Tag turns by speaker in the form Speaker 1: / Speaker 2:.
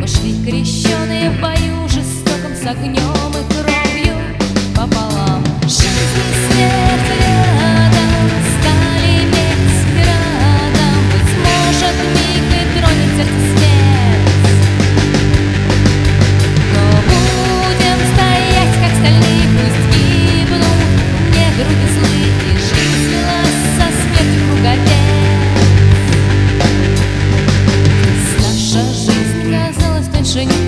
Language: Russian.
Speaker 1: Мы шли крещеные в бою жестоком с огнем и кровью пополам. Жизнь и смерть рядом стали бегать градом. Быть может, миг и тронет сердце смерть, но будем стоять, как стальные, пусть гибнут недруги злые, и жизнь слилась со смертью в круговерть. Наша жизнь казалась тоньше